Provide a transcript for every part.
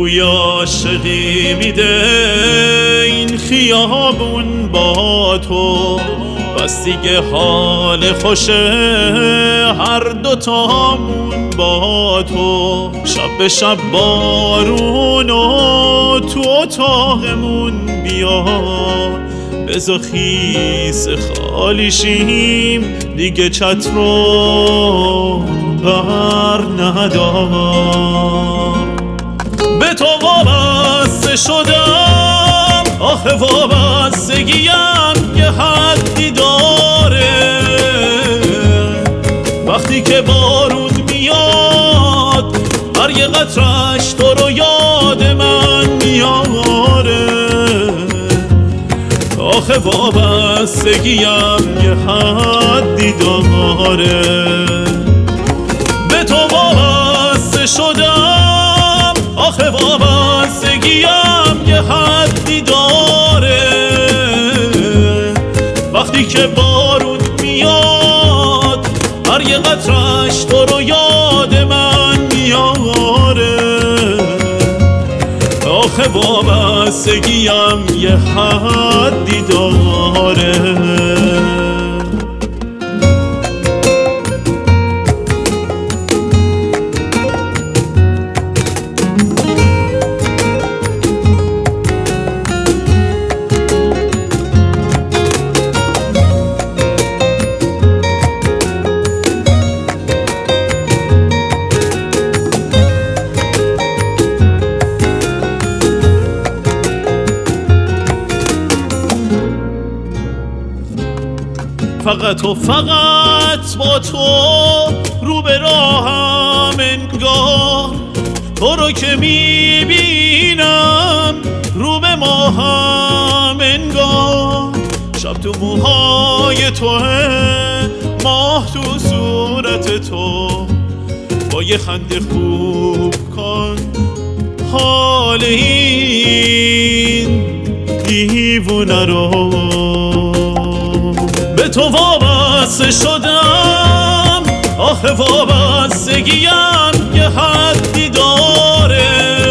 بوی عاشقی میده این خیابون با تو، بس دیگه حال خوشه هر دوتامون با تو. شب به شب بارونو تو اتاقمون بیا، بزا خیس خالی شیم دیگه چتر رو بر ندار. به تو وابسته شدم آخه وابستگیم یه حدی داره، وقتی که بارون میاد هر یه قطرش تو رو یاد من میاره. آخه وابستگیم یه حدی داره. به تو وابسته شدم آخه وابستگیم یه حدی داره، وقتی که بارون میاد هر یه قطرش تو رو یاد من میاره. آخه وابستگیم یه حدی داره. فقط و فقط با تو رو به راهم انگار، تو رو که میبینم رو به ماهم انگار. شب تو موهای توه ماه تو صورت تو، با یه خنده خوب کن حال این دیوونه رو. به تو وابسته شدم آخه وابستگیم یه حدی داره،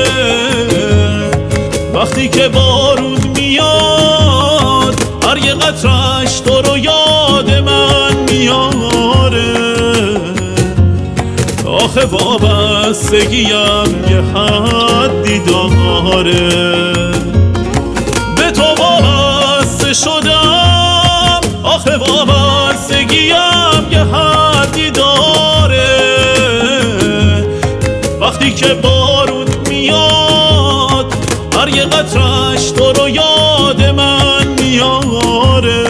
وقتی که بارون میاد هر یه قطرش تو رو یاد من میاره. آخه وابستگیم یه حدی داره. به تو وابسته شدم آخه وابستگیم یه حدی داره، وقتی که بارون میاد هر یه قطرش تو رو یاد من میاره.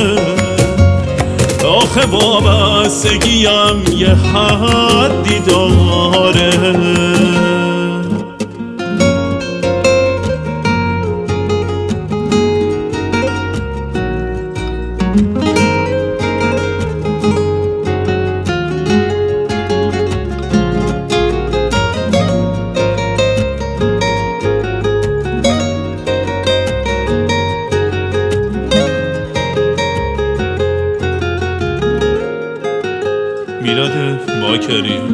آخه وابستگیم یه حدی داره. میلاد باکری